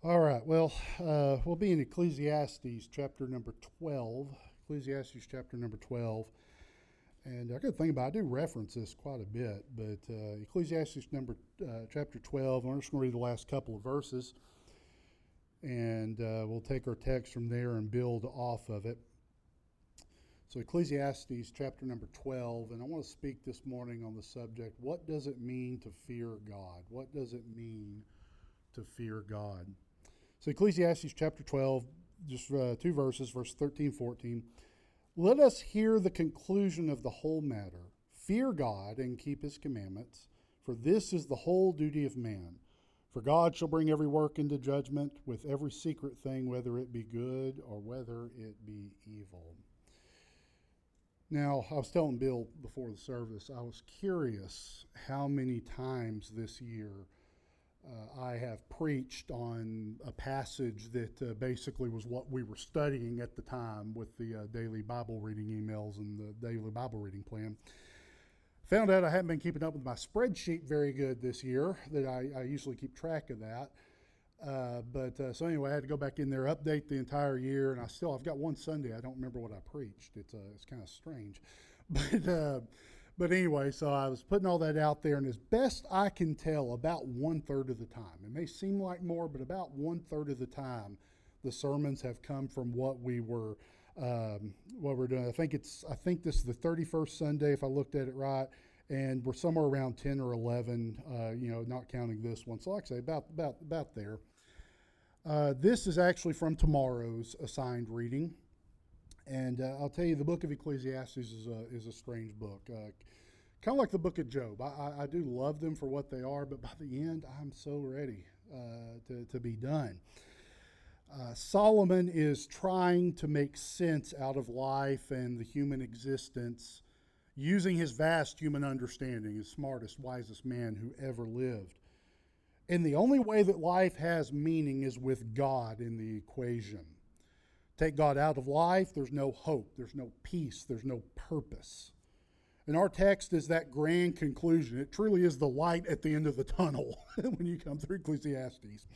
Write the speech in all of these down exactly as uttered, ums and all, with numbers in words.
All right. Well, uh, we'll be in Ecclesiastes chapter number twelve. Ecclesiastes chapter number twelve. And I got to think about it. I do reference this quite a bit, but uh, Ecclesiastes number uh, chapter twelve. I'm just going to read the last couple of verses, and uh, we'll take our text from there and build off of it. So Ecclesiastes chapter number twelve, and I want to speak this morning on the subject, what does it mean to fear God? What does it mean to fear God? So Ecclesiastes chapter twelve, just uh, two verses, verse thirteen, fourteen. Let us hear the conclusion of the whole matter. Fear God and keep his commandments, for this is the whole duty of man. For God shall bring every work into judgment with every secret thing, whether it be good or whether it be evil. Now, I was telling Bill before the service, I was curious how many times this year Uh, I have preached on a passage that uh, basically was what we were studying at the time with the uh, daily Bible reading emails and the daily Bible reading plan. Found out I haven't been keeping up with my spreadsheet very good this year, that I, I usually keep track of that. Uh, but uh, so anyway, I had to go back in there, update the entire year, and I still, I've got one Sunday, I don't remember what I preached. It's, uh, it's kind of strange. But uh, But anyway, so I was putting all that out there, and as best I can tell, about one third of the time, it may seem like more, but about one third of the time, the sermons have come from what we were, um, what we're doing. I think it's, I think this is the thirty-first Sunday, if I looked at it right, and we're somewhere around ten or eleven, uh, you know, not counting this one. So like I say, about about about there. Uh, this is actually from tomorrow's assigned reading. And uh, I'll tell you, the book of Ecclesiastes is a, is a strange book. Uh, kind of like the book of Job. I, I, I do love them for what they are, but by the end, I'm so ready uh, to, to be done. Uh, Solomon is trying to make sense out of life and the human existence using his vast human understanding, his smartest, wisest man who ever lived. And the only way that life has meaning is with God in the equation. Take God out of life, there's no hope, there's no peace, there's no purpose. And our text is that grand conclusion. It truly is the light at the end of the tunnel when you come through Ecclesiastes.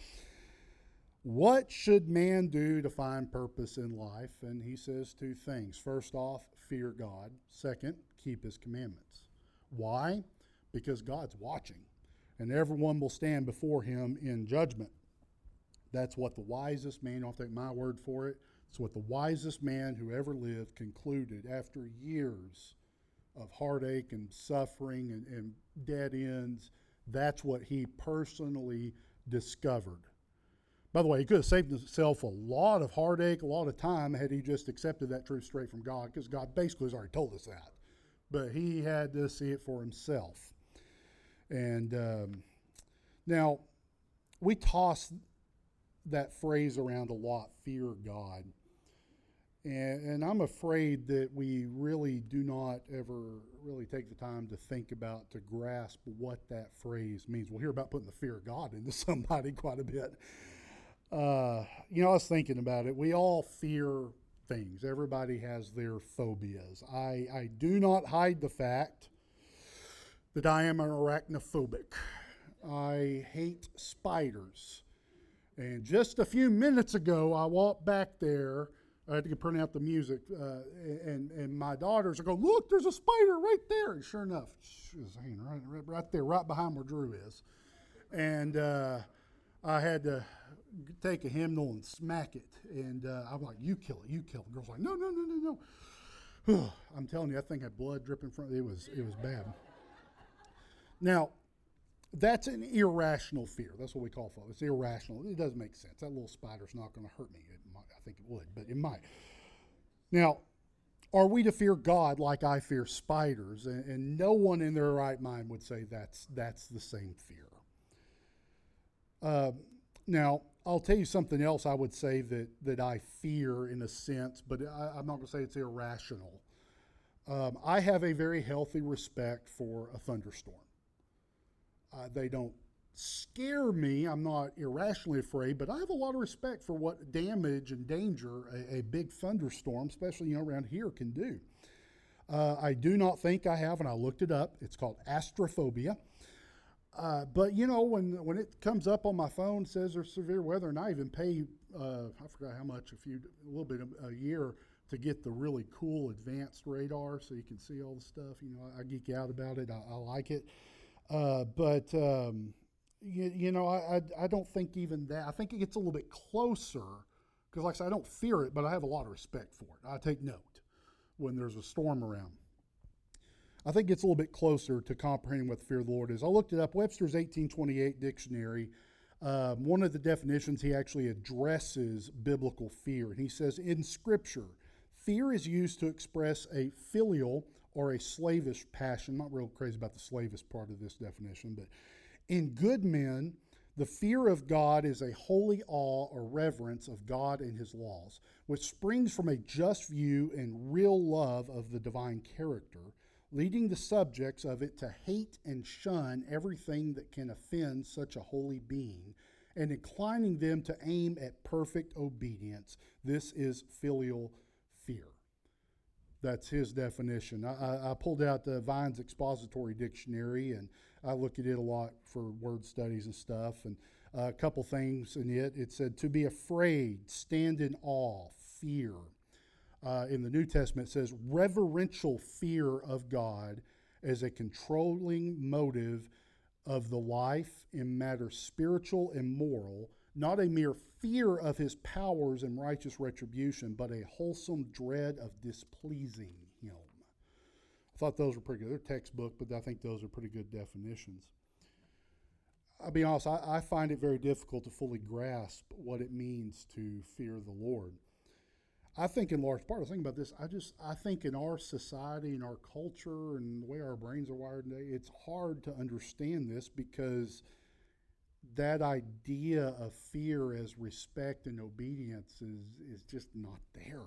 What should man do to find purpose in life? And he says two things. First off, fear God. Second, keep his commandments. Why? Because God's watching, and everyone will stand before him in judgment. That's what the wisest man, I'll take my word for it, it's what the wisest man who ever lived concluded after years of heartache and suffering and, and dead ends. That's what he personally discovered. By the way, he could have saved himself a lot of heartache, a lot of time, had he just accepted that truth straight from God, because God basically has already told us that. But he had to see it for himself. And um, now, we toss that phrase around a lot, fear God. And, and I'm afraid that we really do not ever really take the time to think about, to grasp what that phrase means. We'll hear about putting the fear of God into somebody quite a bit. Uh, you know, I was thinking about it. We all fear things. Everybody has their phobias. I, I do not hide the fact that I am an arachnophobic. I hate spiders. And just a few minutes ago, I walked back there. I had to print out the music, uh, and, and my daughters are going, look, there's a spider right there. And sure enough, she was hanging right, right, right there, right behind where Drew is. And uh, I had to take a hymnal and smack it. And uh, I'm like, you kill it, you kill it. The girl's like, no, no, no, no, no. I'm telling you, that thing had blood dripping from it. It was, it was bad. Now, that's an irrational fear. That's what we call phobia. It's irrational. It doesn't make sense. That little spider's not going to hurt me. It might, I think it would, but it might. Now, are we to fear God like I fear spiders? And, and no one in their right mind would say that's that's the same fear. Uh, now, I'll tell you something else I would say that, that I fear in a sense, but I, I'm not going to say it's irrational. Um, I have a very healthy respect for a thunderstorm. Uh, they don't scare me. I'm not irrationally afraid, but I have a lot of respect for what damage and danger a, a big thunderstorm, especially you know around here, can do. Uh, I do not think I have, and I looked it up. It's called astrophobia. Uh, but you know, when when it comes up on my phone, says there's severe weather, and I even pay uh, I forgot how much, a few a little bit a, a year to get the really cool advanced radar, so you can see all the stuff. You know, I, I geek out about it. I, I like it, uh, but um, you, you know, I, I I don't think even that. I think it gets a little bit closer because, like I said, I don't fear it, but I have a lot of respect for it. I take note when there's a storm around. I think it's a little bit closer to comprehending what the fear of the Lord is. I looked it up. Webster's eighteen twenty-eight dictionary, um, one of the definitions, he actually addresses biblical fear. And he says, in Scripture, fear is used to express a filial or a slavish passion. I'm not real crazy about the slavish part of this definition, but in good men, the fear of God is a holy awe or reverence of God and his laws, which springs from a just view and real love of the divine character, leading the subjects of it to hate and shun everything that can offend such a holy being, and inclining them to aim at perfect obedience. This is filial fear. That's his definition. I, I, I pulled out the Vine's Expository Dictionary, and I look at it a lot for word studies and stuff, and uh, a couple things in it. It said, to be afraid, stand in awe, fear. Uh, in the New Testament, it says reverential fear of God as a controlling motive of the life in matters spiritual and moral, not a mere fear of his powers and righteous retribution, but a wholesome dread of displeasing him. I thought those were pretty good. They're textbook, but I think those are pretty good definitions. I'll be honest, I, I find it very difficult to fully grasp what it means to fear the Lord. I think in large part, I was thinking about this, I just, I think in our society and our culture and the way our brains are wired today, it's hard to understand this because that idea of fear as respect and obedience is, is just not there.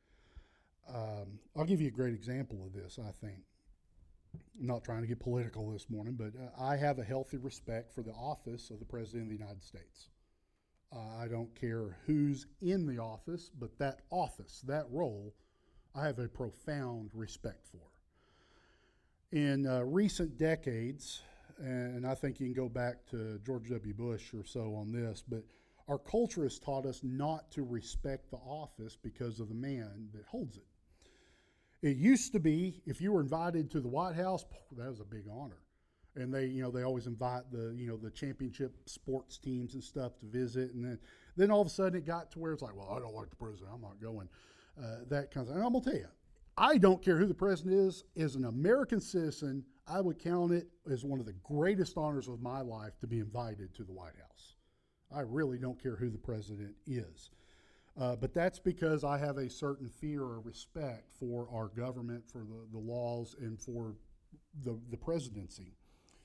Um, I'll give you a great example of this, I think. I'm not trying to get political this morning, but uh, I have a healthy respect for the office of the President of the United States. Uh, I don't care who's in the office, but that office, that role, I have a profound respect for. In uh, recent decades, and I think you can go back to George W. Bush or so on this, but our culture has taught us not to respect the office because of the man that holds it. It used to be, if you were invited to the White House, that was a big honor. And they, you know, they always invite the, you know, the championship sports teams and stuff to visit. And then, then all of a sudden it got to where it's like, well, I don't like the president, I'm not going. Uh, that kind of thing. And I'm gonna tell you, I don't care who the president is. As an American citizen, I would count it as one of the greatest honors of my life to be invited to the White House. I really don't care who the president is. Uh, but that's because I have a certain fear or respect for our government, for the, the laws, and for the, the presidency.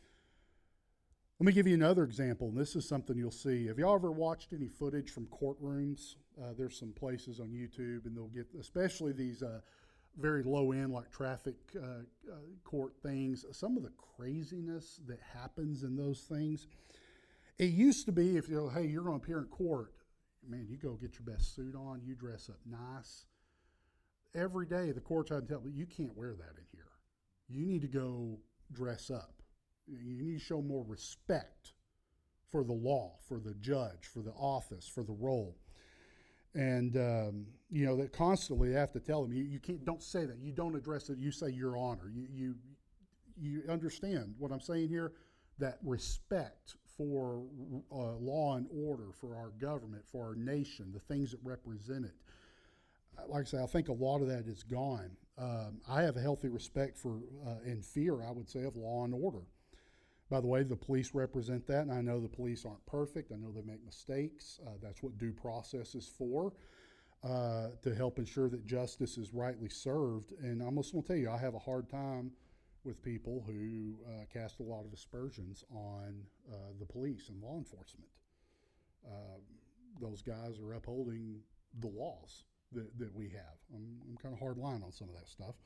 Let me give you another example, and this is something you'll see. Have y'all ever watched any footage from courtrooms? Uh, there's some places on YouTube, and they'll get, especially these uh, very low-end, like traffic uh, uh, court things, some of the craziness that happens in those things. It used to be, if you know, hey, you're going to appear in court, man, you go get your best suit on, you dress up nice. Every day, the court's had to tell me, you can't wear that in here. You need to go dress up. You need to show more respect for the law, for the judge, for the office, for the role. And, um, you know, that constantly I have to tell them, you, you can't, don't say that. You don't address it. You say your honor. You, you, you understand what I'm saying here? That respect for uh, law and order, for our government, for our nation, the things that represent it. Like I say, I think a lot of that is gone. Um, I have a healthy respect for uh, and fear, I would say, of law and order. By the way, the police represent that, and I know the police aren't perfect. I know they make mistakes. Uh, that's what due process is for, uh, to help ensure that justice is rightly served. And I'm just going to tell you, I have a hard time with people who uh, cast a lot of aspersions on uh, the police and law enforcement. Uh, those guys are upholding the laws that, that we have. I'm, I'm kind of hard line on some of that stuff.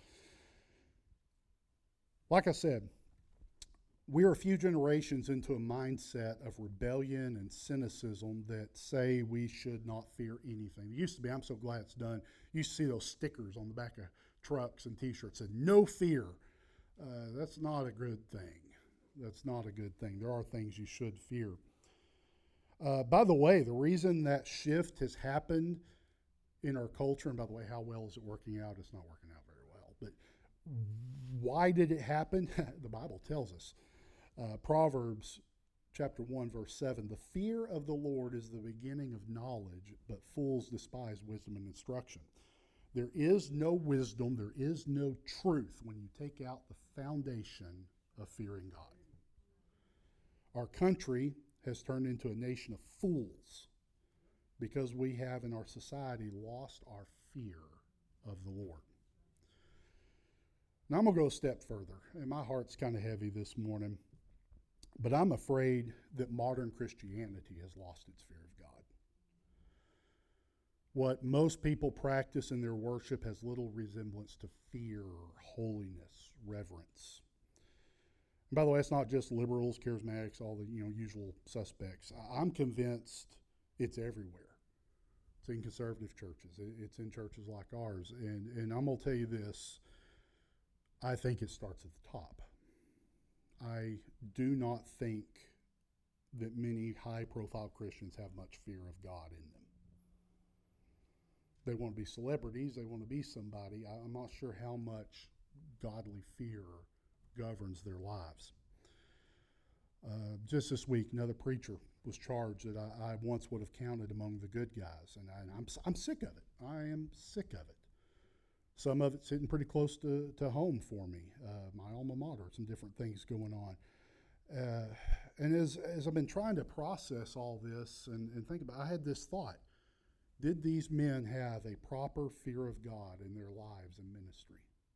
Like I said, we're a few generations into a mindset of rebellion and cynicism that say we should not fear anything. It used to be, I'm so glad it's done, you used to see those stickers on the back of trucks and t-shirts that said, no fear. Uh, that's not a good thing. That's not a good thing. There are things you should fear. Uh, by the way, the reason that shift has happened in our culture, and by the way, how well is it working out? It's not working out very well. But why did it happen? The Bible tells us. Uh, Proverbs chapter one, verse seven, the fear of the Lord is the beginning of knowledge, but fools despise wisdom and instruction. There is no wisdom, there is no truth when you take out the foundation of fearing God. Our country has turned into a nation of fools because we have in our society lost our fear of the Lord. Now I'm going to go a step further, and my heart's kind of heavy this morning, but I'm afraid that modern Christianity has lost its fear of God. What most people practice in their worship has little resemblance to fear, holiness, reverence. And by the way, it's not just liberals, charismatics, all the you know usual suspects. I'm convinced it's everywhere. It's in conservative churches. It's in churches like ours. And, and I'm going to tell you this. I think it starts at the top. I do not think that many high-profile Christians have much fear of God in them. They want to be celebrities. They want to be somebody. I'm not sure how much godly fear governs their lives. Uh, just this week, another preacher was charged that I, I once would have counted among the good guys, and, I, and I'm I'm sick of it. I am sick of it. Some of it's hitting pretty close to, to home for me. Uh, my alma mater, some different things going on. Uh, and as as I've been trying to process all this and, and think about it, I had this thought. Did these men have a proper fear of God in their lives and ministry?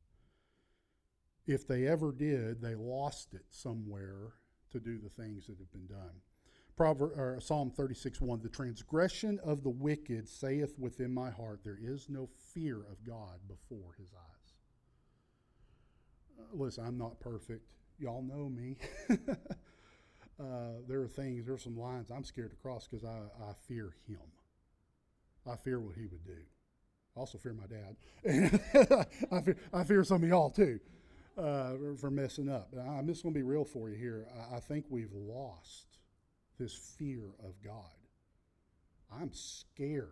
If they ever did, they lost it somewhere to do the things that have been done. Proverb, or Psalm thirty-six one, the transgression of the wicked saith within my heart, there is no fear of God before his eyes. Uh, listen, I'm not perfect. Y'all know me. uh, there are things, there are some lines I'm scared to cross because I, I fear him. I fear what he would do. I also fear my dad. I, fear, I fear some of y'all too uh, for messing up. I'm just going to be real for you here. I, I think we've lost this fear of God. I'm scared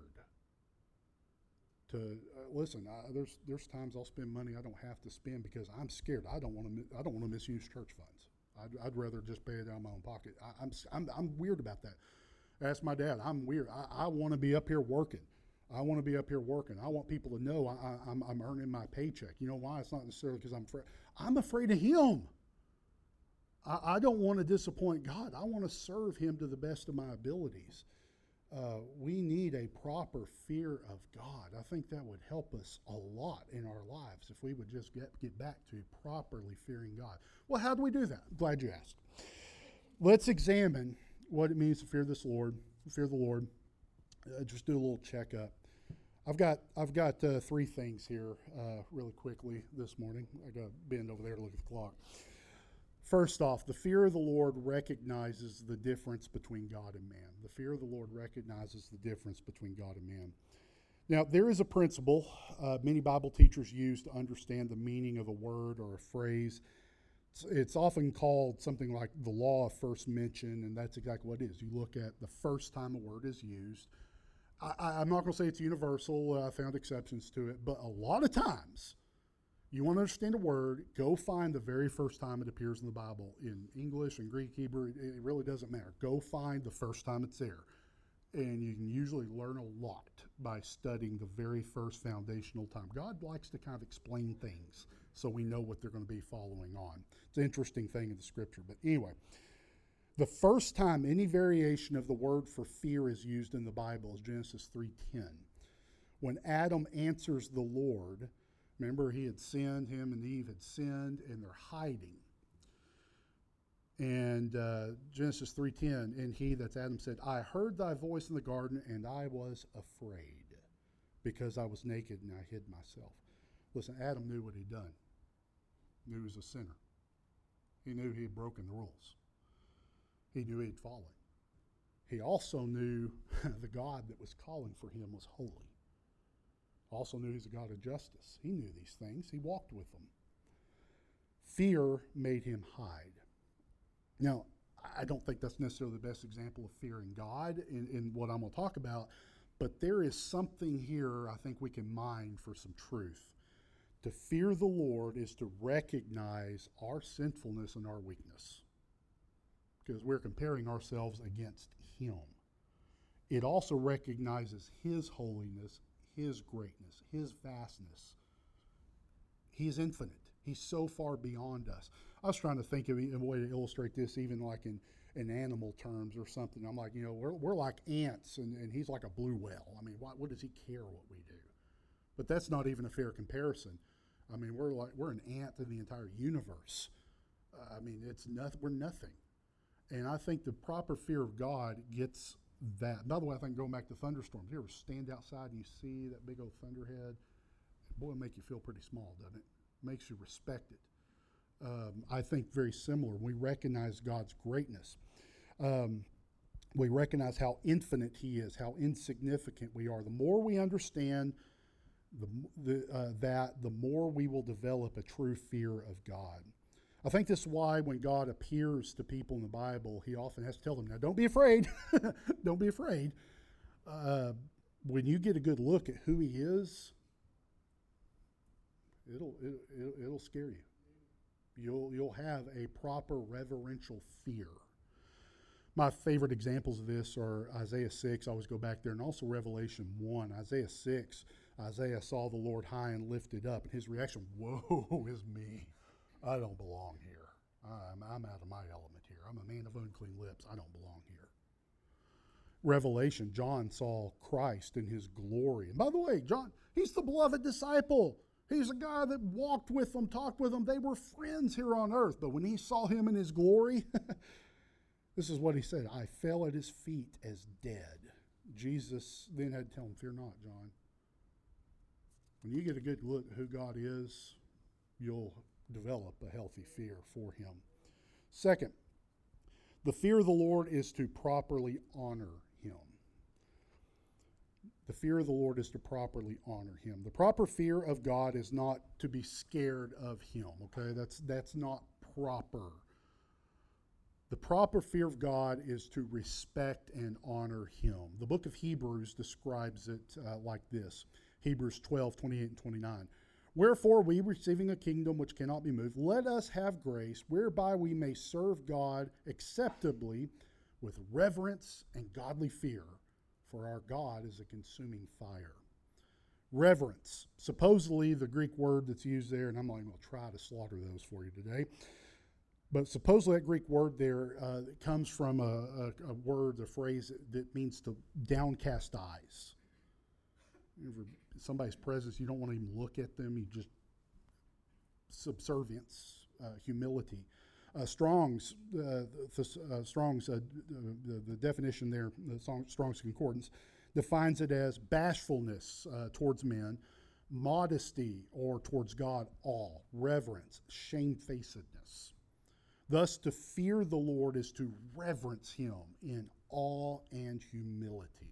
to uh, listen. I, there's there's times I'll spend money I don't have to spend because I'm scared. I don't want to I don't want to misuse church funds. I'd, I'd rather just pay it out of my own pocket. I, I'm I'm I'm weird about that. Ask my dad. I'm weird. I, I want to be up here working. I want to be up here working. I want people to know I, I, I'm, I'm earning my paycheck. You know why? It's not necessarily because I'm afraid. I'm afraid of him. I, I don't want to disappoint God. I want to serve him to the best of my abilities. Uh, we need a proper fear of God. I think that would help us a lot in our lives if we would just get, get back to properly fearing God. Well, how do we do that? I'm glad you asked. Let's examine what it means to fear this Lord, fear the Lord. Uh, just do a little checkup. I've got I've got uh, three things here uh, really quickly this morning. I got to bend over there to look at the clock. First off, the fear of the Lord recognizes the difference between God and man. The fear of the Lord recognizes the difference between God and man. Now, there is a principle uh, many Bible teachers use to understand the meaning of a word or a phrase. It's often called something like the law of first mention, and that's exactly what it is. You look at the first time a word is used. I, I'm not going to say it's universal. Uh, I found exceptions to it. But a lot of times, you want to understand a word, go find the very first time it appears in the Bible. In English and Greek, Hebrew, it, it really doesn't matter. Go find the first time it's there. And you can usually learn a lot by studying the very first foundational time. God likes to kind of explain things so we know what they're going to be following on. It's an interesting thing in the scripture. But anyway, the first time any variation of the word for fear is used in the Bible is Genesis three ten. When Adam answers the Lord, remember he had sinned, him and Eve had sinned, and they're hiding. And uh, Genesis three ten, and he, that's Adam, said, I heard thy voice in the garden, and I was afraid, because I was naked and I hid myself. Listen, Adam knew what he'd done. He knew he was a sinner. He knew he had broken the rules. He knew he'd fallen. He also knew the God that was calling for him was holy. Also knew he's a God of justice. He knew these things. He walked with them. Fear made him hide. Now, I don't think that's necessarily the best example of fearing God in, in what I'm going to talk about, but there is something here I think we can mine for some truth. To fear the Lord is to recognize our sinfulness and our weakness, because we're comparing ourselves against Him. It also recognizes His holiness, His greatness, His vastness. He is infinite. He's so far beyond us. I was trying to think of a way to illustrate this, even like in, in animal terms or something. I'm like, you know, we're, we're like ants, and, and he's like a blue whale. I mean, what, what does he care what we do? But that's not even a fair comparison. I mean, we're like we're an ant in the entire universe. Uh, I mean, it's nothing. We're nothing. And I think the proper fear of God gets that. By the way, I think going back to thunderstorms, you ever stand outside and you see that big old thunderhead? Boy, it'll make you feel pretty small, doesn't it? It makes you respect it. Um, I think very similar. We recognize God's greatness. Um, we recognize how infinite He is, how insignificant we are. The more we understand the, the, uh, that, the more we will develop a true fear of God. I think this is why when God appears to people in the Bible, He often has to tell them, now don't be afraid. Don't be afraid. Uh, when you get a good look at who He is, it'll, it, it'll, it'll scare you. You'll, you'll have a proper reverential fear. My favorite examples of this are Isaiah six. I always go back there, and also Revelation one. Isaiah six, Isaiah saw the Lord high and lifted up, and his reaction, woe is me. I don't belong here. I'm, I'm out of my element here. I'm a man of unclean lips. I don't belong here. Revelation, John saw Christ in His glory. And by the way, John, he's the beloved disciple. He's a guy that walked with them, talked with them. They were friends here on earth. But when he saw Him in His glory, this is what he said, I fell at His feet as dead. Jesus then had to tell him, fear not, John. When you get a good look at who God is, you'll develop a healthy fear for Him. Second, the fear of the Lord is to properly honor Him. The fear of the Lord is to properly honor Him. The proper fear of God is not to be scared of Him, okay? That's, that's not proper. The proper fear of God is to respect and honor Him. The book of Hebrews describes it uh, like this. Hebrews twelve, twenty-eight and twenty-nine. Wherefore, we receiving a kingdom which cannot be moved, let us have grace whereby we may serve God acceptably with reverence and godly fear, for our God is a consuming fire. Reverence. Supposedly, the Greek word that's used there, and I'm not even going to try to slaughter those for you today, but supposedly that Greek word there uh, comes from a, a, a word, a phrase that means to downcast eyes. Somebody's presence, you don't want to even look at them. You just subservience, uh, humility. Uh, Strong's, uh, the, uh, Strong's, uh, the, the definition there, the Strong's Concordance, defines it as bashfulness uh, towards men, modesty or towards God, awe, reverence, shamefacedness. Thus, to fear the Lord is to reverence Him in awe and humility.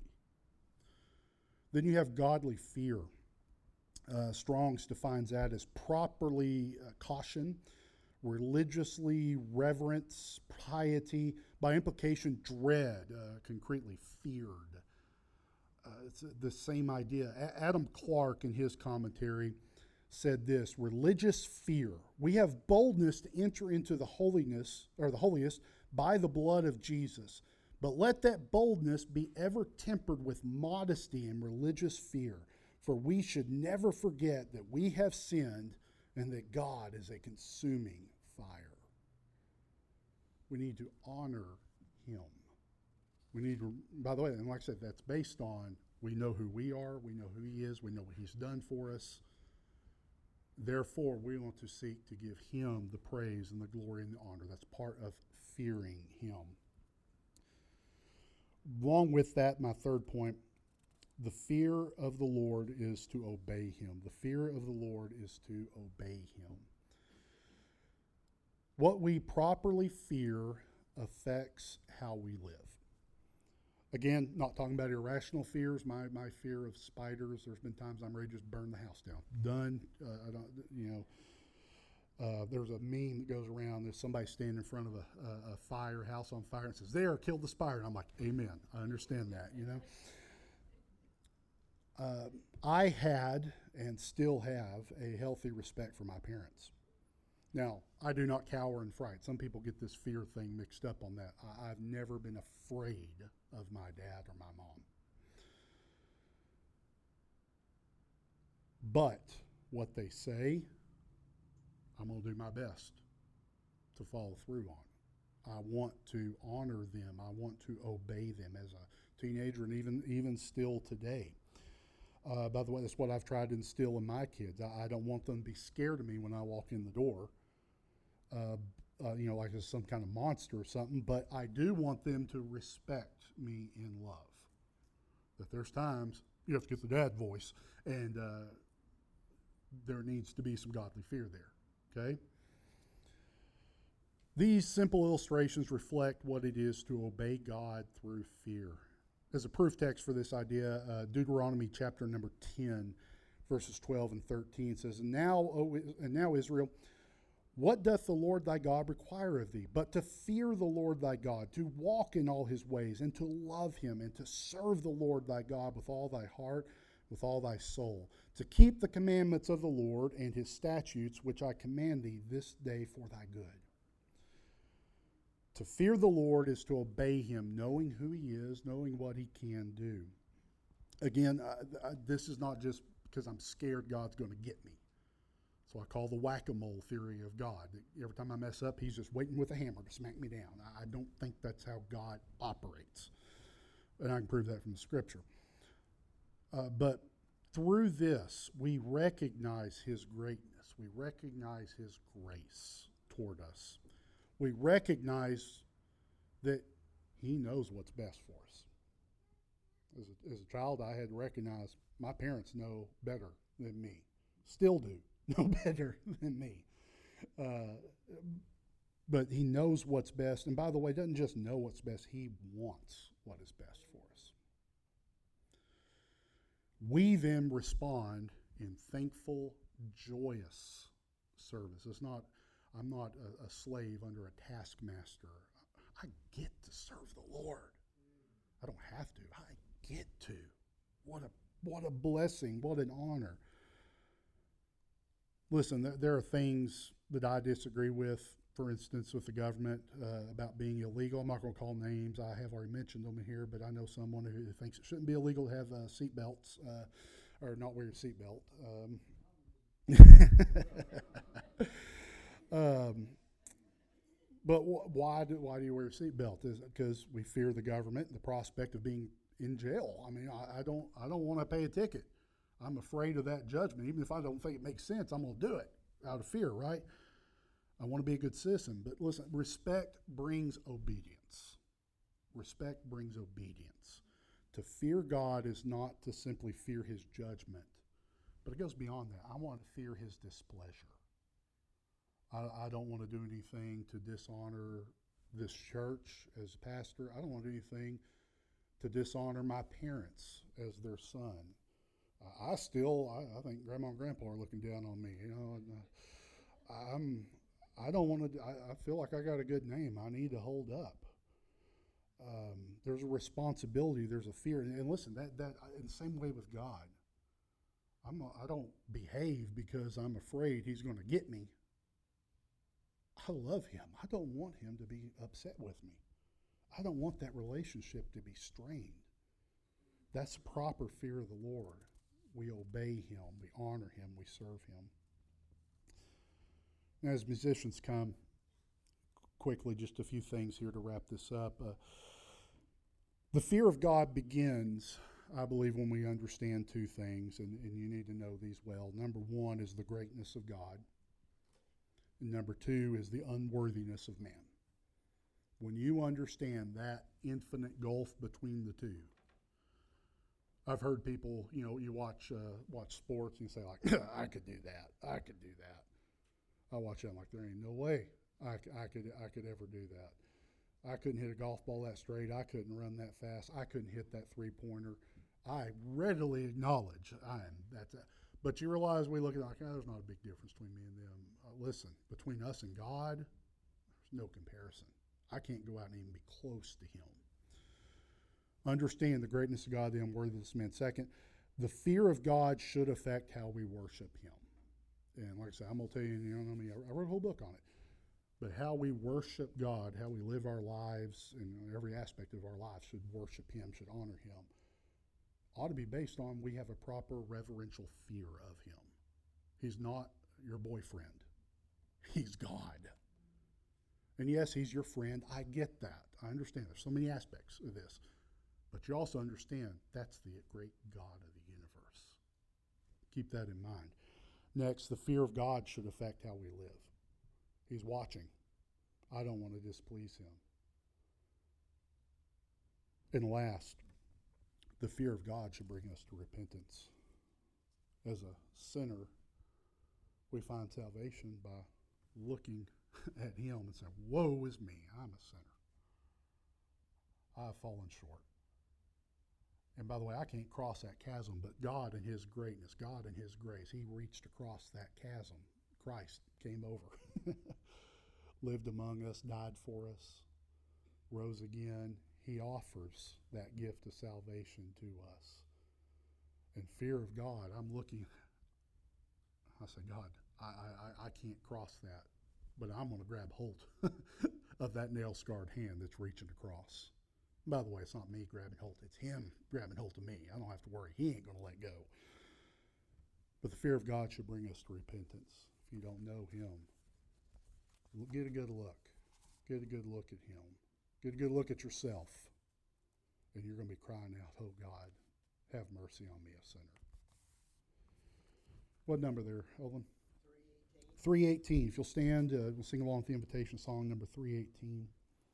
Then you have godly fear. Uh, Strong's defines that as properly uh, caution, religiously reverence, piety, by implication dread, uh, concretely feared. Uh, it's the same idea. A- Adam Clarke in his commentary said this, religious fear. We have boldness to enter into the holiness, or the holiest, by the blood of Jesus. But let that boldness be ever tempered with modesty and religious fear, for we should never forget that we have sinned and that God is a consuming fire. We need to honor Him. We need to, by the way, and like I said, that's based on we know who we are, we know who He is, we know what He's done for us. Therefore, we want to seek to give Him the praise and the glory and the honor. That's part of fearing Him. Along with that, my third point, the fear of the Lord is to obey Him. The fear of the Lord is to obey Him. What we properly fear affects how we live. Again, not talking about irrational fears. My my fear of spiders. There's been times I'm ready to just burn the house down. Done. Uh, I don't. You know. Uh, there's a meme that goes around. There's somebody standing in front of a, a, a fire, house on fire, and says, "There, kill the spider." And I'm like, "Amen. I understand that." You know. Uh, I had and still have a healthy respect for my parents. Now, I do not cower in fright. Some people get this fear thing mixed up on that. I, I've never been afraid of my dad or my mom. But what they say, I'm going to do my best to follow through on. I want to honor them. I want to obey them as a teenager and even, even still today. Uh, by the way, that's what I've tried to instill in my kids. I, I don't want them to be scared of me when I walk in the door, uh, uh, you know, like it's some kind of monster or something, but I do want them to respect me in love. That there's times you have to get the dad voice, and uh, there needs to be some godly fear there, okay? These simple illustrations reflect what it is to obey God through fear. As a proof text for this idea, uh, Deuteronomy chapter number ten, verses twelve and thirteen says, And now, O, and now, Israel, what doth the Lord thy God require of thee, but to fear the Lord thy God, to walk in all his ways, and to love him, and to serve the Lord thy God with all thy heart, with all thy soul, to keep the commandments of the Lord and his statutes, which I command thee this day for thy good. To fear the Lord is to obey him, knowing who he is, knowing what he can do. Again, I, I, this is not just because I'm scared God's going to get me. So I call the whack-a-mole theory of God. Every time I mess up, he's just waiting with a hammer to smack me down. I don't think that's how God operates. And I can prove that from the scripture. Uh, but through this, we recognize his greatness. We recognize his grace toward us. We recognize that he knows what's best for us. As a, as a child, I had to recognize my parents know better than me. Still do know better than me. Uh, but he knows what's best. And by the way, doesn't just know what's best, he wants what is best for us. We then respond in thankful, joyous service. It's not I'm not a, a slave under a taskmaster. I get to serve the Lord. I don't have to. I get to. What a what a blessing. What an honor. Listen, there, there are things that I disagree with, for instance, with the government uh, about being illegal. I'm not going to call names. I have already mentioned them in here, but I know someone who thinks it shouldn't be illegal to have uh, seat belts uh, or not wear your seat belt. Um, Um, but wh- why do why do you wear a seatbelt? Is it because we fear the government and the prospect of being in jail? I mean, I, I don't I don't want to pay a ticket. I'm afraid of that judgment. Even if I don't think it makes sense, I'm going to do it out of fear, right? I want to be a good citizen. But listen, respect brings obedience. Respect brings obedience. To fear God is not to simply fear his judgment, but it goes beyond that. I want to fear his displeasure. I, I don't want to do anything to dishonor this church as pastor. I don't want to do anything to dishonor my parents as their son. Uh, I still, I, I think Grandma and Grandpa are looking down on me. You know, and, uh, I'm, I don't want to. I, I feel like I got a good name. I need to hold up. Um, there's a responsibility. There's a fear, and, and listen, that that in the same way with God. I'm. A, I don't behave because I'm afraid He's going to get me. I love him. I don't want him to be upset with me. I don't want that relationship to be strained. That's proper fear of the Lord. We obey him. We honor him. We serve him. Now, as musicians come, quickly, just a few things here to wrap this up. Uh, the fear of God begins, I believe, when we understand two things, and, and you need to know these well. Number one is the greatness of God. And number two is the unworthiness of man. When you understand that infinite gulf between the two, I've heard people, you know, you watch uh, watch sports and you say like, I could do that, I could do that. I watch that like there ain't no way I, I could I could ever do that. I couldn't hit a golf ball that straight. I couldn't run that fast. I couldn't hit that three pointer. I readily acknowledge I am that's. A, But you realize we look at it like, oh, there's not a big difference between me and them. Uh, listen, between us and God, there's no comparison. I can't go out and even be close to him. Understand the greatness of God, the unworthiness of men. Second, the fear of God should affect how we worship him. And like I said, I'm going to tell you, you know, I mean, I wrote a whole book on it. But how we worship God, how we live our lives, and every aspect of our lives should worship him, should honor him, ought to be based on we have a proper reverential fear of him. He's not your boyfriend. He's God. And yes, he's your friend. I get that. I understand. There's so many aspects of this. But you also understand that's the great God of the universe. Keep that in mind. Next, the fear of God should affect how we live. He's watching. I don't want to displease him. And last, the fear of God should bring us to repentance. As a sinner, we find salvation by looking at him and saying, woe is me, I'm a sinner. I've fallen short. And by the way, I can't cross that chasm, but God in his greatness, God in his grace, he reached across that chasm. Christ came over, lived among us, died for us, rose again. He offers that gift of salvation to us. In fear of God, I'm looking, I say, God, I, I, I can't cross that, but I'm going to grab hold of that nail-scarred hand that's reaching across. By the way, it's not me grabbing hold. It's him grabbing hold of me. I don't have to worry. He ain't going to let go. But the fear of God should bring us to repentance. If you don't know him, get a good look. Get a good look at him. Get a good look at yourself. And you're going to be crying out, oh God, have mercy on me, a sinner. What number there, Olin? three eighteen. If you'll stand, uh, we'll sing along with the invitation song number three eighteen.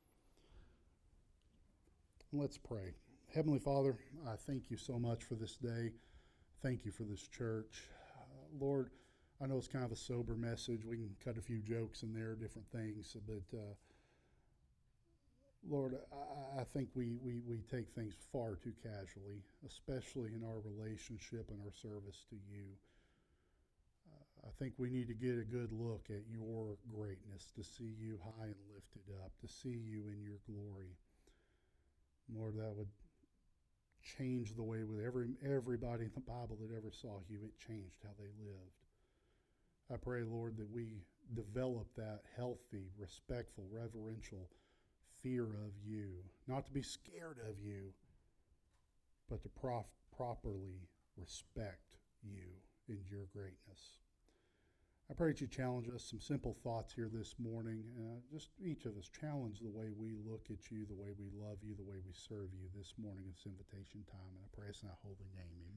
Let's pray. Heavenly Father, I thank you so much for this day. Thank you for this church. Uh, Lord, I know it's kind of a sober message. We can cut a few jokes in there, different things, but uh, Lord, I, I think we, we, we take things far too casually, especially in our relationship and our service to you. Uh, I think we need to get a good look at your greatness, to see you high and lifted up, to see you in your glory. Lord, that would change the way with every everybody in the Bible that ever saw you. It changed how they lived. I pray, Lord, that we develop that healthy, respectful, reverential fear of you, not to be scared of you, but to prof- properly respect you in your greatness. I pray that you challenge us, some simple thoughts here this morning. Uh, just each of us challenge the way we look at you, the way we love you, the way we serve you this morning. It's invitation time, and I pray it's in thy holy name.